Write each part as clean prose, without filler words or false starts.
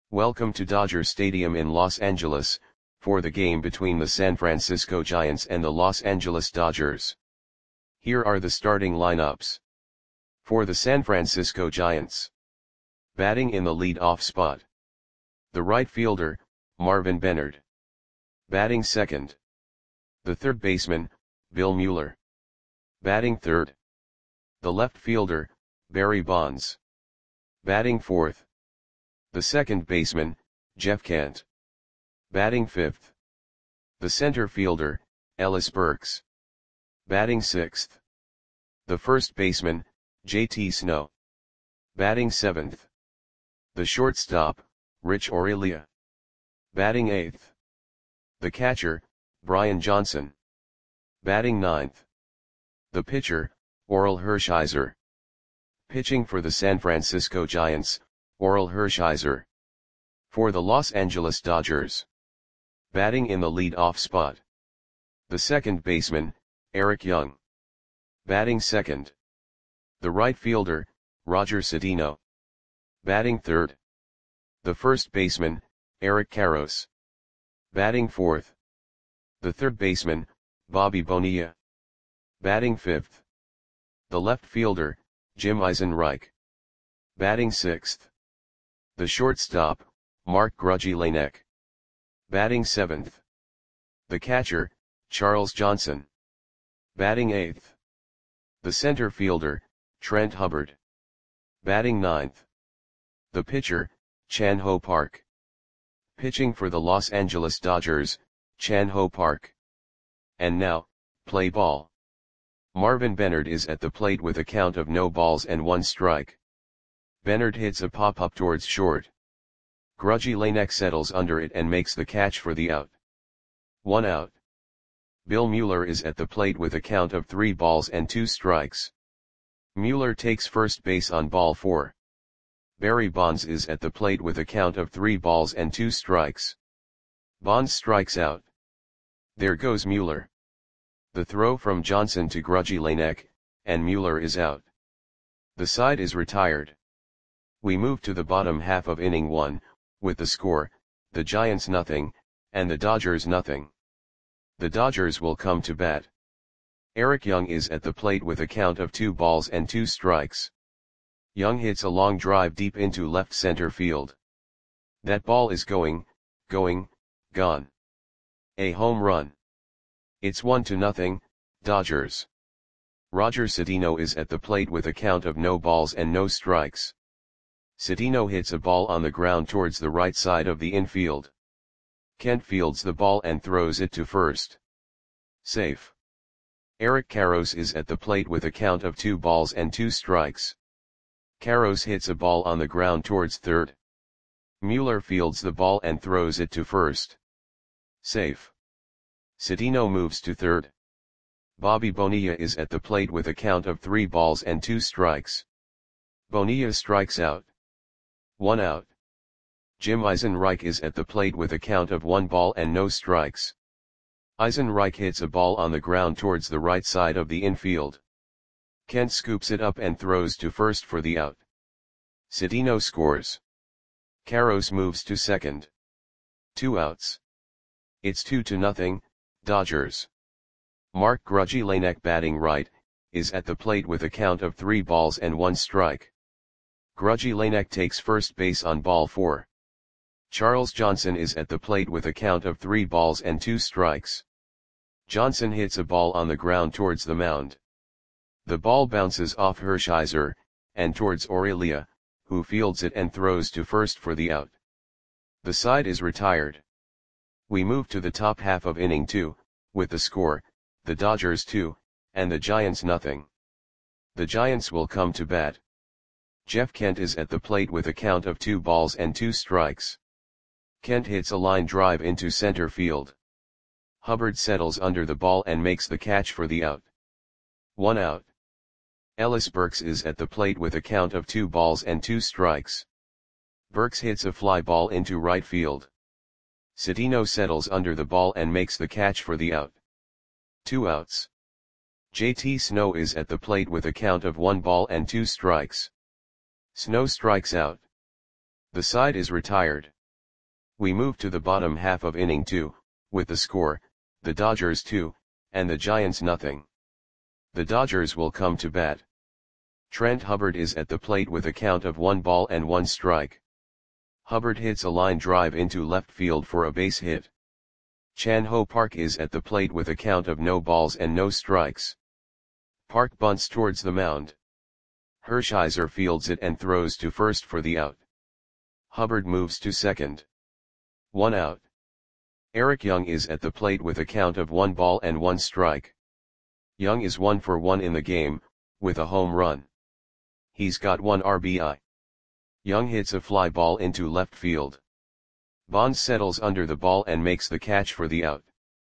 Welcome to Dodger Stadium in Los Angeles, for the game between the San Francisco Giants and the Los Angeles Dodgers. Here are the starting lineups. For the San Francisco Giants. Batting in the lead-off spot. The right fielder, Marvin Benard. Batting second. The third baseman, Bill Mueller. Batting third. The left fielder, Barry Bonds. Batting fourth. The second baseman, Jeff Kent. Batting fifth. The center fielder, Ellis Burks. Batting sixth. The first baseman, JT Snow. Batting seventh. The shortstop, Rich Aurelia. Batting eighth. The catcher, Brian Johnson. Batting ninth. The pitcher, Orel Hershiser. Pitching for the San Francisco Giants, Orel Hershiser. For the Los Angeles Dodgers. Batting in the lead-off spot. The second baseman, Eric Young. Batting second. The right fielder, Roger Cedeno. Batting third. The first baseman, Eric Karros. Batting fourth. The third baseman, Bobby Bonilla. Batting fifth. The left fielder, Jim Eisenreich. Batting sixth. The shortstop, Mark Grudzielanek. Batting seventh. The catcher, Charles Johnson. Batting eighth. The center fielder, Trent Hubbard. Batting ninth. The pitcher, Chan Ho Park. Pitching for the Los Angeles Dodgers, Chan Ho Park. And now, play ball. Marvin Benard is at the plate with a count of no balls and one strike. Benard hits a pop-up towards short. Grudzielanek settles under it and makes the catch for the out. 1 out. Bill Mueller is at the plate with a count of 3 balls and 2 strikes. Mueller takes first base on ball 4. Barry Bonds is at the plate with a count of 3 balls and 2 strikes. Bonds strikes out. There goes Mueller. The throw from Johnson to Grudzielanek, and Mueller is out. The side is retired. We move to the bottom half of inning 1, with the score, the Giants nothing, and the Dodgers nothing. The Dodgers will come to bat. Eric Young is at the plate with a count of 2 balls and 2 strikes. Young hits a long drive deep into left center field. That ball is gone. A home run. It's 1-0, Dodgers. Roger Cedeno is at the plate with a count of no balls and no strikes. Cedeno hits a ball on the ground towards the right side of the infield. Kent fields the ball and throws it to first. Safe. Eric Karros is at the plate with a count of 2 balls and 2 strikes. Karros hits a ball on the ground towards third. Mueller fields the ball and throws it to first. Safe. Cedeno moves to third. Bobby Bonilla is at the plate with a count of 3 balls and 2 strikes. Bonilla strikes out. 1 out. Jim Eisenreich is at the plate with a count of 1 ball and no strikes. Eisenreich hits a ball on the ground towards the right side of the infield. Kent scoops it up and throws to first for the out. Cedeno scores. Karros moves to second. 2 outs. It's 2-0, Dodgers. Mark Grudzielanek, batting right, is at the plate with a count of 3 balls and 1 strike. Grudzielanek takes first base on ball 4. Charles Johnson is at the plate with a count of 3 balls and 2 strikes. Johnson hits a ball on the ground towards the mound. The ball bounces off Hershiser, and towards Aurelia, who fields it and throws to first for the out. The side is retired. We move to the top half of inning 2, with the score, the Dodgers 2, and the Giants nothing. The Giants will come to bat. Jeff Kent is at the plate with a count of 2 balls and 2 strikes. Kent hits a line drive into center field. Hubbard settles under the ball and makes the catch for the out. 1 out. Ellis Burks is at the plate with a count of 2 balls and 2 strikes. Burks hits a fly ball into right field. Cedeno settles under the ball and makes the catch for the out. 2 outs. JT Snow is at the plate with a count of 1 ball and 2 strikes. Snow strikes out. The side is retired. We move to the bottom half of inning 2, with the score, the Dodgers 2, and the Giants nothing. The Dodgers will come to bat. Trent Hubbard is at the plate with a count of 1 ball and 1 strike. Hubbard hits a line drive into left field for a base hit. Chan Ho Park is at the plate with a count of no balls and no strikes. Park bunts towards the mound. Hershiser fields it and throws to first for the out. Hubbard moves to second. 1 out. Eric Young is at the plate with a count of 1 ball and 1 strike. Young is 1 for 1 in the game, with a home run. He's got 1 RBI. Young hits a fly ball into left field. Bonds settles under the ball and makes the catch for the out.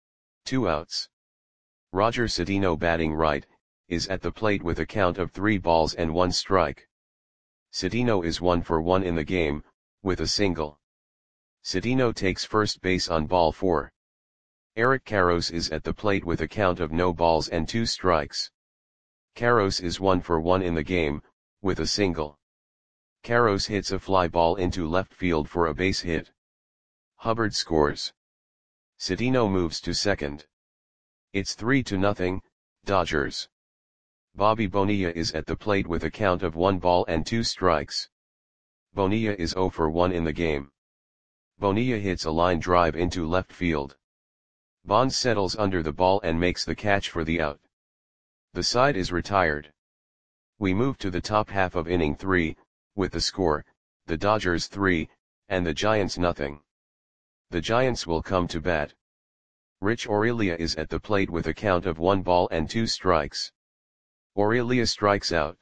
2 outs. Roger Cedeno, batting right, is at the plate with a count of 3 balls and 1 strike. Cedeno is 1 for 1 in the game, with a single. Cedeno takes first base on ball 4. Eric Karros is at the plate with a count of no balls and 2 strikes. Karros is 1 for 1 in the game, with a single. Karros hits a fly ball into left field for a base hit. Hubbard scores. Cedeno moves to second. It's 3-0, Dodgers. Bobby Bonilla is at the plate with a count of 1 ball and 2 strikes. Bonilla is 0 for 1 in the game. Bonilla hits a line drive into left field. Bonds settles under the ball and makes the catch for the out. The side is retired. We move to the top half of inning 3, with the score, the Dodgers 3, and the Giants nothing. The Giants will come to bat. Rich Aurelia is at the plate with a count of 1 ball and 2 strikes. Aurelia strikes out.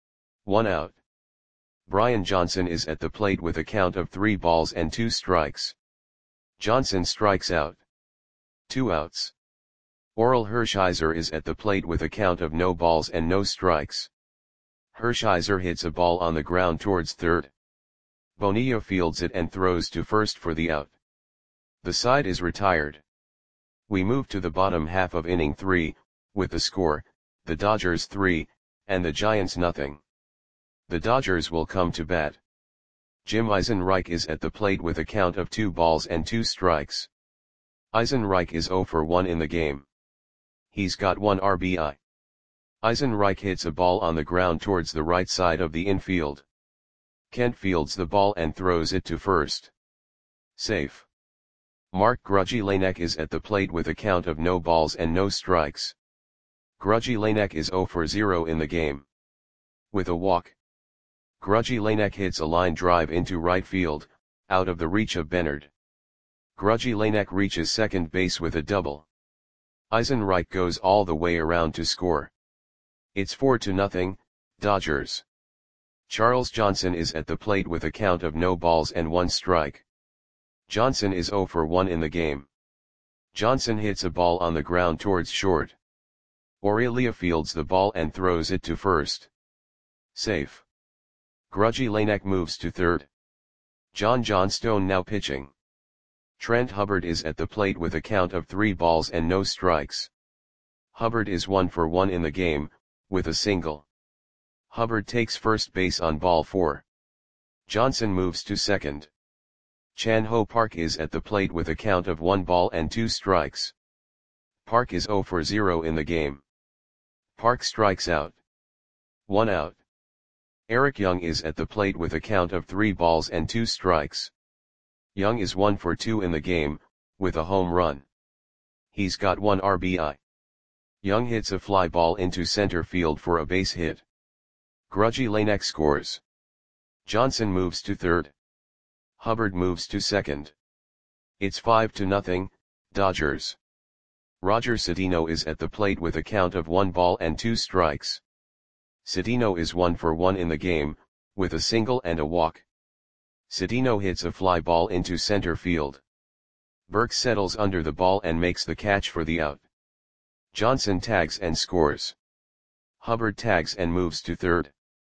1 out. Brian Johnson is at the plate with a count of 3 balls and 2 strikes. Johnson strikes out. 2 outs. Orel Hershiser is at the plate with a count of no balls and no strikes. Hershiser hits a ball on the ground towards third. Bonilla fields it and throws to first for the out. The side is retired. We move to the bottom half of inning 3, with the score, the Dodgers 3, and the Giants nothing. The Dodgers will come to bat. Jim Eisenreich is at the plate with a count of 2 balls and 2 strikes. Eisenreich is 0 for 1 in the game. He's got 1 RBI. Eisenreich hits a ball on the ground towards the right side of the infield. Kent fields the ball and throws it to first. Safe. Mark Grudzielanek is at the plate with a count of no balls and no strikes. Grudzielanek is 0 for 0 in the game. With a walk. Grudzielanek hits a line drive into right field, out of the reach of Bernard. Grudzielanek reaches second base with a double. Eisenreich goes all the way around to score. It's 4-0, Dodgers. Charles Johnson is at the plate with a count of no balls and 1 strike. Johnson is 0 for 1 in the game. Johnson hits a ball on the ground towards short. Aurelia fields the ball and throws it to first. Safe. Grudzielanek moves to third. John Johnstone now pitching. Trent Hubbard is at the plate with a count of 3 balls and no strikes. Hubbard is 1 for 1 in the game, with a single. Hubbard takes first base on ball 4. Johnson moves to second. Chan Ho Park is at the plate with a count of 1 ball and 2 strikes. Park is 0 for 0 in the game. Park strikes out. 1 out. Eric Young is at the plate with a count of 3 balls and 2 strikes. Young is 1 for 2 in the game, with a home run. He's got 1 RBI. Young hits a fly ball into center field for a base hit. Grudzielanek scores. Johnson moves to third. Hubbard moves to second. It's 5-0, Dodgers. Roger Cedeno is at the plate with a count of 1 ball and 2 strikes. Cedeno is 1 for 1 in the game, with a single and a walk. Cedeno hits a fly ball into center field. Burke settles under the ball and makes the catch for the out. Johnson tags and scores. Hubbard tags and moves to third.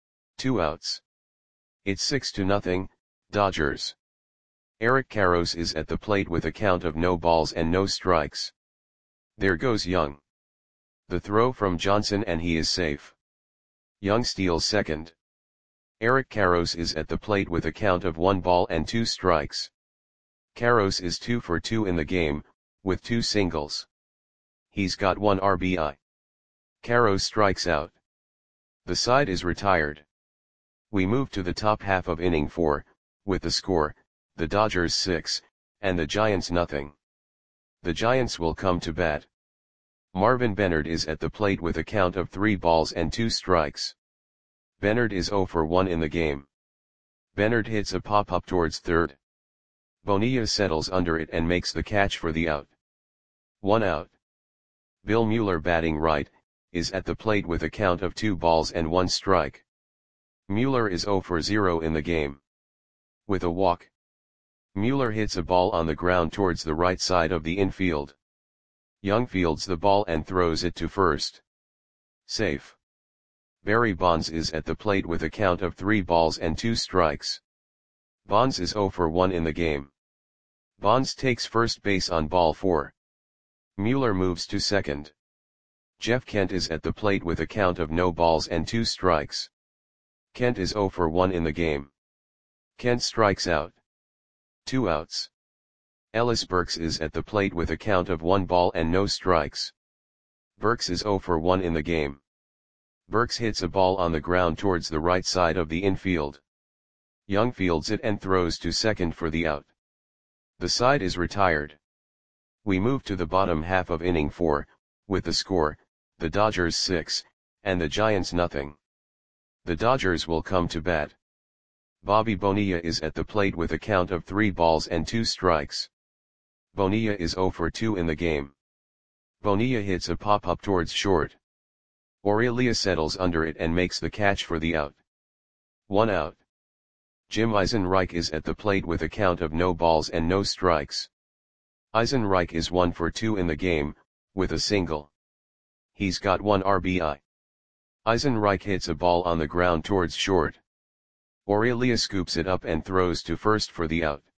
2 outs. It's 6-0, Dodgers. Eric Karros is at the plate with a count of no balls and no strikes. There goes Young. The throw from Johnson and he is safe. Young steals second. Eric Karros is at the plate with a count of 1 ball and 2 strikes. Karros is 2 for 2 in the game, with 2 singles. He's got 1 RBI. Karros strikes out. The side is retired. We move to the top half of inning 4, with the score, the Dodgers 6, and the Giants nothing. The Giants will come to bat. Marvin Benard is at the plate with a count of 3 balls and 2 strikes. Benard is 0 for 1 in the game. Benard hits a pop-up towards third. Bonilla settles under it and makes the catch for the out. 1 out. Bill Mueller, batting right, is at the plate with a count of 2 balls and 1 strike. Mueller is 0 for 0 in the game. With a walk, Mueller hits a ball on the ground towards the right side of the infield. Young fields the ball and throws it to first. Safe. Barry Bonds is at the plate with a count of 3 balls and 2 strikes. Bonds is 0 for 1 in the game. Bonds takes first base on ball 4. Mueller moves to second. Jeff Kent is at the plate with a count of no balls and 2 strikes. Kent is 0 for 1 in the game. Kent strikes out. 2 outs. Ellis Burks is at the plate with a count of 1 ball and no strikes. Burks is 0 for 1 in the game. Burks hits a ball on the ground towards the right side of the infield. Young fields it and throws to second for the out. The side is retired. We move to the bottom half of inning 4, with the score, the Dodgers 6, and the Giants nothing. The Dodgers will come to bat. Bobby Bonilla is at the plate with a count of 3 balls and 2 strikes. Bonilla is 0 for 2 in the game. Bonilla hits a pop-up towards short. Aurelia settles under it and makes the catch for the out. 1 out. Jim Eisenreich is at the plate with a count of no balls and no strikes. Eisenreich is 1 for 2 in the game, with a single. He's got 1 RBI. Eisenreich hits a ball on the ground towards short. Aurelia scoops it up and throws to first for the out.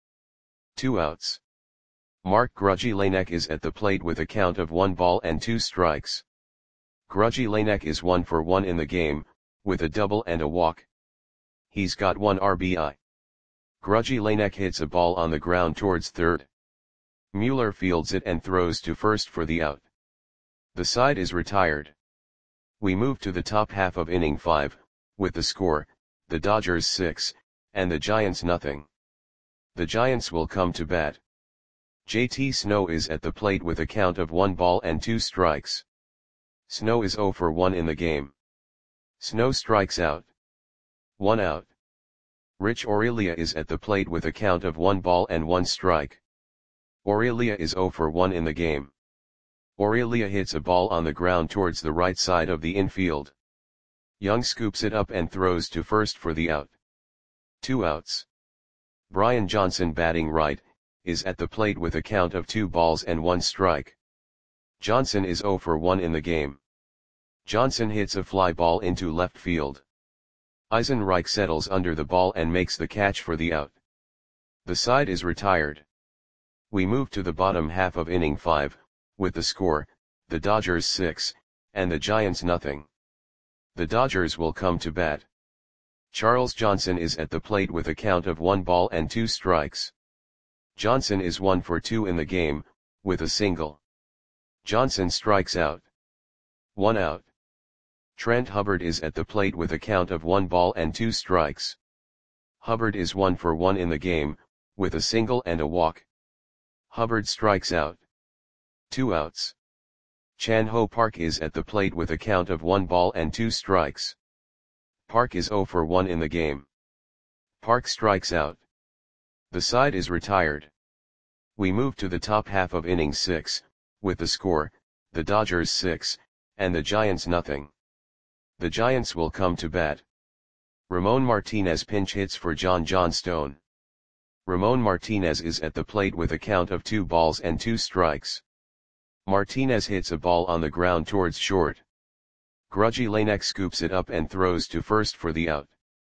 2 outs. Mark Grudzielanek is at the plate with a count of 1 ball and 2 strikes. Grudzielanek is 1 for 1 in the game, with a double and a walk. He's got 1 RBI. Grudzielanek hits a ball on the ground towards third. Mueller fields it and throws to first for the out. The side is retired. We move to the top half of inning 5, with the score, the Dodgers 6, and the Giants nothing. The Giants will come to bat. JT Snow is at the plate with a count of 1 ball and 2 strikes. Snow is 0 for 1 in the game. Snow strikes out. 1 out. Rich Aurelia is at the plate with a count of 1 ball and 1 strike. Aurelia is 0 for 1 in the game. Aurelia hits a ball on the ground towards the right side of the infield. Young scoops it up and throws to first for the out. 2 outs. Brian Johnson, batting right, is at the plate with a count of 2 balls and 1 strike. Johnson is 0 for 1 in the game. Johnson hits a fly ball into left field. Eisenreich settles under the ball and makes the catch for the out. The side is retired. We move to the bottom half of inning 5, with the score, the Dodgers 6, and the Giants nothing. The Dodgers will come to bat. Charles Johnson is at the plate with a count of 1 ball and 2 strikes. Johnson is 1 for 2 in the game, with a single. Johnson strikes out. 1 out. Trent Hubbard is at the plate with a count of 1 ball and 2 strikes. Hubbard is 1 for 1 in the game, with a single and a walk. Hubbard strikes out. 2 outs. Chan Ho Park is at the plate with a count of 1 ball and 2 strikes. Park is 0 for 1 in the game. Park strikes out. The side is retired. We move to the top half of inning 6, with the score, the Dodgers 6, and the Giants nothing. The Giants will come to bat. Ramon Martinez pinch hits for John Johnstone. Ramon Martinez is at the plate with a count of 2 balls and 2 strikes. Martinez hits a ball on the ground towards short. Grudzielanek scoops it up and throws to first for the out.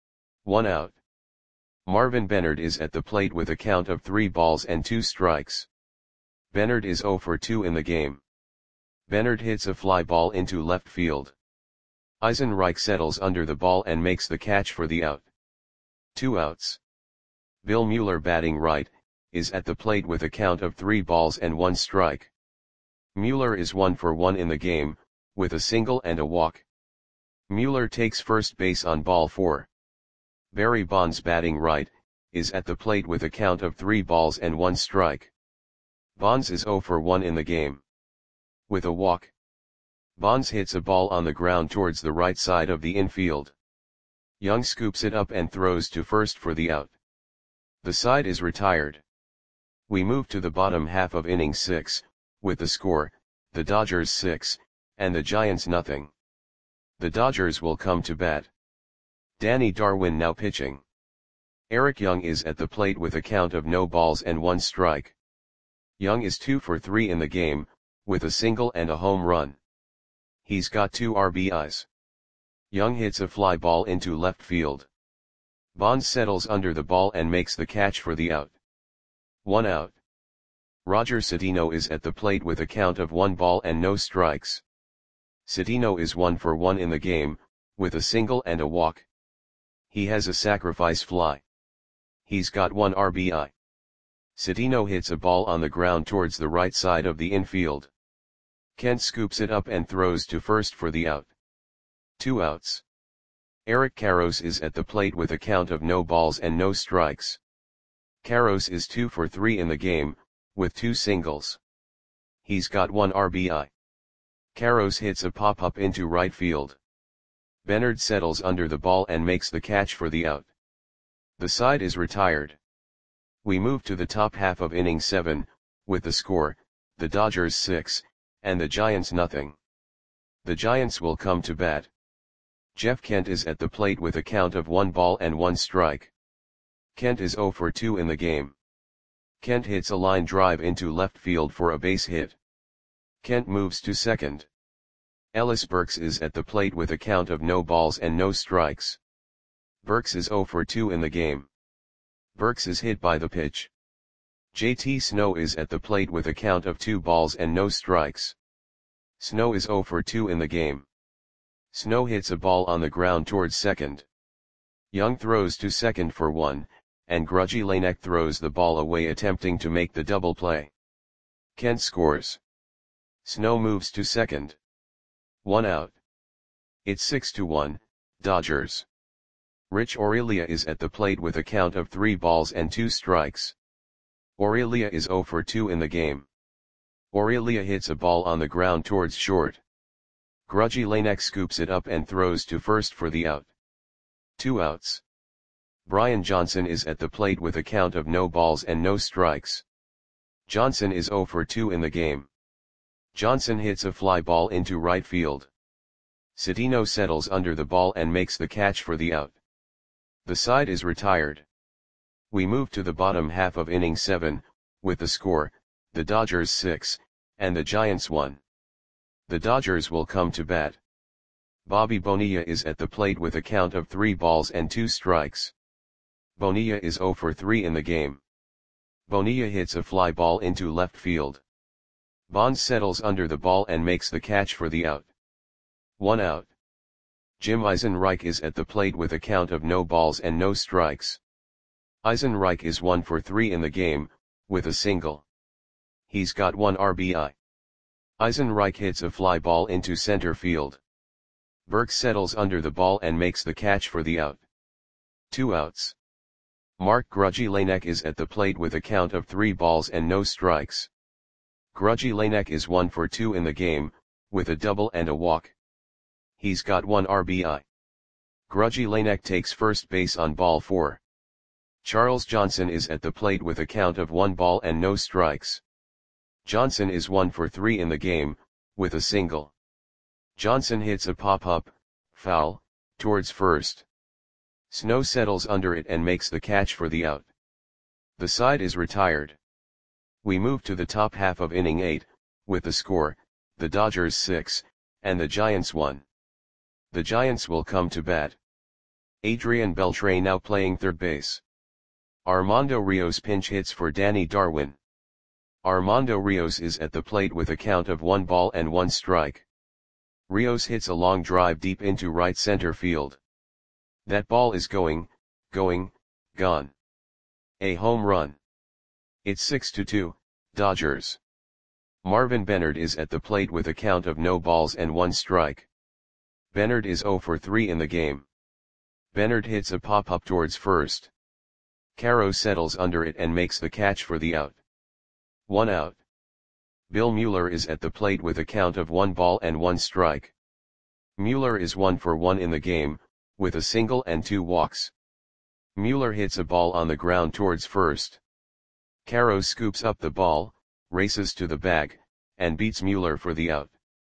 1 out. Marvin Benard is at the plate with a count of 3 balls and 2 strikes. Benard is 0 for 2 in the game. Benard hits a fly ball into left field. Eisenreich settles under the ball and makes the catch for the out. 2 outs. Bill Mueller, batting right, is at the plate with a count of 3 balls and 1 strike. Mueller is 1 for 1 in the game, with a single and a walk. Mueller takes first base on ball 4. Barry Bonds, batting right, is at the plate with a count of 3 balls and 1 strike. Bonds is 0 for 1 in the game. With a walk. Bonds hits a ball on the ground towards the right side of the infield. Young scoops it up and throws to first for the out. The side is retired. We move to the bottom half of inning 6, with the score, the Dodgers 6, and the Giants nothing. The Dodgers will come to bat. Danny Darwin now pitching. Eric Young is at the plate with a count of no balls and 1 strike. Young is 2 for 3 in the game, with a single and a home run. He's got 2 RBIs. Young hits a fly ball into left field. Bonds settles under the ball and makes the catch for the out. 1 out. Roger Cedeno is at the plate with a count of 1 ball and no strikes. Cedeno is 1 for 1 in the game, with a single and a walk. He has a sacrifice fly. He's got 1 RBI. Cedeno hits a ball on the ground towards the right side of the infield. Kent scoops it up and throws to first for the out. 2 outs. Eric Karros is at the plate with a count of no balls and no strikes. Karros is 2 for 3 in the game, with 2 singles. He's got 1 RBI. Karros hits a pop-up into right field. Bernard settles under the ball and makes the catch for the out. The side is retired. We move to the top half of inning 7, with the score, the Dodgers 6, and the Giants nothing. The Giants will come to bat. Jeff Kent is at the plate with a count of 1 ball and 1 strike. Kent is 0 for 2 in the game. Kent hits a line drive into left field for a base hit. Kent moves to second. Ellis Burks is at the plate with a count of no balls and no strikes. Burks is 0 for 2 in the game. Burks is hit by the pitch. JT Snow is at the plate with a count of 2 balls and no strikes. Snow is 0 for 2 in the game. Snow hits a ball on the ground towards second. Young throws to second for 1, and Grudgy Lanek throws the ball away attempting to make the double play. Kent scores. Snow moves to second. 1 out. It's 6-1, Dodgers. Rich Aurelia is at the plate with a count of 3 balls and 2 strikes. Aurelia is 0 for 2 in the game. Aurelia hits a ball on the ground towards short. Grudgy Lanek scoops it up and throws to first for the out. 2 outs. Brian Johnson is at the plate with a count of no balls and no strikes. Johnson is 0 for 2 in the game. Johnson hits a fly ball into right field. Cedeno settles under the ball and makes the catch for the out. The side is retired. We move to the bottom half of inning 7, with the score, the Dodgers 6, and the Giants 1. The Dodgers will come to bat. Bobby Bonilla is at the plate with a count of 3 balls and 2 strikes. Bonilla is 0 for 3 in the game. Bonilla hits a fly ball into left field. Bonds settles under the ball and makes the catch for the out. 1 out. Jim Eisenreich is at the plate with a count of no balls and no strikes. Eisenreich is 1 for 3 in the game, with a single. He's got 1 RBI. Eisenreich hits a fly ball into center field. Burks settles under the ball and makes the catch for the out. 2 outs. Mark Grudgy Lanek is at the plate with a count of 3 balls and no strikes. Grudgy Lanek is 1 for 2 in the game, with a double and a walk. He's got 1 RBI. Grudgy Lanek takes first base on ball 4. Charles Johnson is at the plate with a count of 1 ball and no strikes. Johnson is 1 for 3 in the game, with a single. Johnson hits a pop-up, foul, towards first. Snow settles under it and makes the catch for the out. The side is retired. We move to the top half of inning 8, with the score, the Dodgers 6, and the Giants 1. The Giants will come to bat. Adrian Beltre now playing third base. Armando Rios pinch hits for Danny Darwin. Armando Rios is at the plate with a count of 1 ball and 1 strike. Rios hits a long drive deep into right center field. That ball is gone. A home run. It's 6-2, Dodgers. Marvin Benard is at the plate with a count of no balls and 1 strike. Benard is 0 for 3 in the game. Benard hits a pop-up towards first. Caro settles under it and makes the catch for the out. 1 out. Bill Mueller is at the plate with a count of 1 ball and 1 strike. Mueller is 1 for 1 in the game, with a single and 2 walks. Mueller hits a ball on the ground towards first. Caro scoops up the ball, races to the bag, and beats Mueller for the out.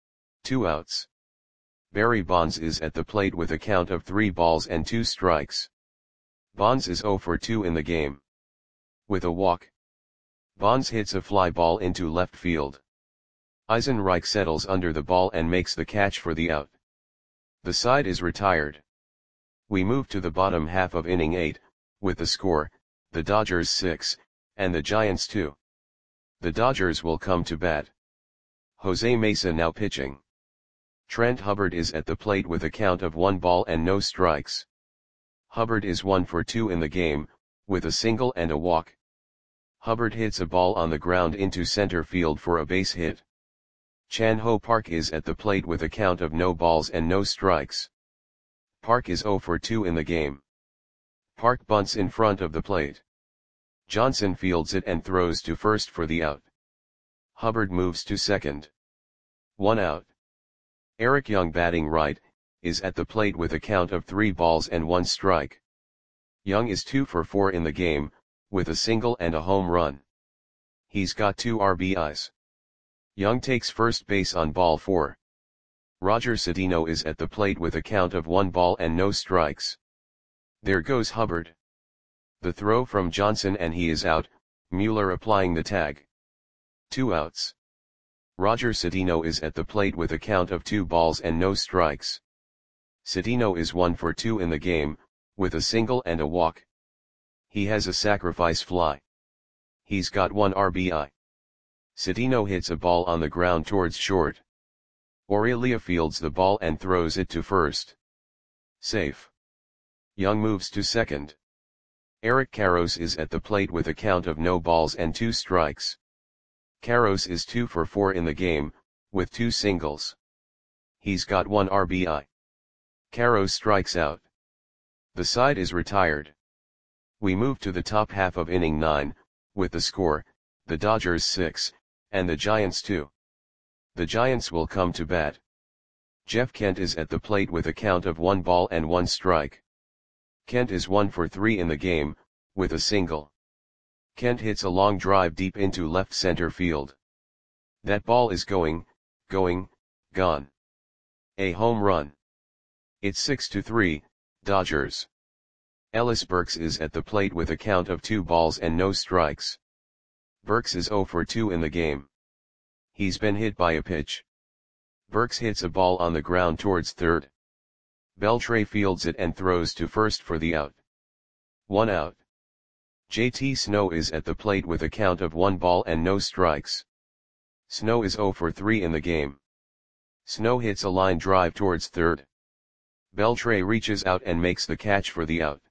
2 outs. Barry Bonds is at the plate with a count of 3 balls and 2 strikes. Bonds is 0 for 2 in the game. With a walk. Bonds hits a fly ball into left field. Eisenreich settles under the ball and makes the catch for the out. The side is retired. We move to the bottom half of inning 8, with the score, the Dodgers 6, and the Giants 2. The Dodgers will come to bat. Jose Mesa now pitching. Trent Hubbard is at the plate with a count of 1 ball and no strikes. Hubbard is 1 for 2 in the game, with a single and a walk. Hubbard hits a ball on the ground into center field for a base hit. Chan Ho Park is at the plate with a count of no balls and no strikes. Park is 0 for 2 in the game. Park bunts in front of the plate. Johnson fields it and throws to first for the out. Hubbard moves to second. 1 out. Eric Young batting right, is at the plate with a count of 3 balls and 1 strike. Young is 2 for 4 in the game, with a single and a home run. He's got 2 RBIs. Young takes first base on ball 4. Roger Cedeno is at the plate with a count of 1 ball and no strikes. There goes Hubbard. The throw from Johnson and he is out, Mueller applying the tag. 2 outs. Roger Cedeno is at the plate with a count of 2 balls and no strikes. Cedeno is 1 for 2 in the game, with a single and a walk. He has a sacrifice fly. He's got 1 RBI. Cedeno hits a ball on the ground towards short. Aurelia fields the ball and throws it to first. Safe. Young moves to second. Eric Karros is at the plate with a count of no balls and 2 strikes. Karros is 2 for 4 in the game, with 2 singles. He's got 1 RBI. Karros strikes out. The side is retired. We move to the top half of inning 9, with the score, the Dodgers 6, and the Giants 2. The Giants will come to bat. Jeff Kent is at the plate with a count of 1 ball and 1 strike. Kent is 1 for 3 in the game, with a single. Kent hits a long drive deep into left center field. That ball is going, gone. A home run. It's 6-3, Dodgers. Ellis Burks is at the plate with a count of 2 balls and no strikes. Burks is 0 for 2 in the game. He's been hit by a pitch. Burks hits a ball on the ground towards third. Beltre fields it and throws to first for the out. 1 out. JT Snow is at the plate with a count of 1 ball and no strikes. Snow is 0 for 3 in the game. Snow hits a line drive towards third. Beltre reaches out and makes the catch for the out.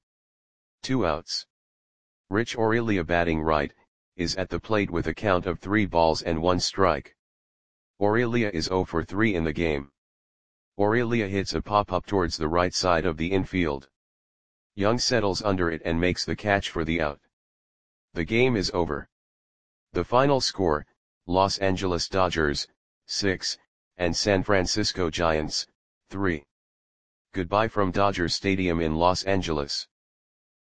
2 outs. Rich Aurelia batting right, is at the plate with a count of 3 balls and 1 strike. Aurelia is 0 for 3 in the game. Aurelia hits a pop-up towards the right side of the infield. Young settles under it and makes the catch for the out. The game is over. The final score, Los Angeles Dodgers, 6, and San Francisco Giants, 3. Goodbye from Dodger Stadium in Los Angeles.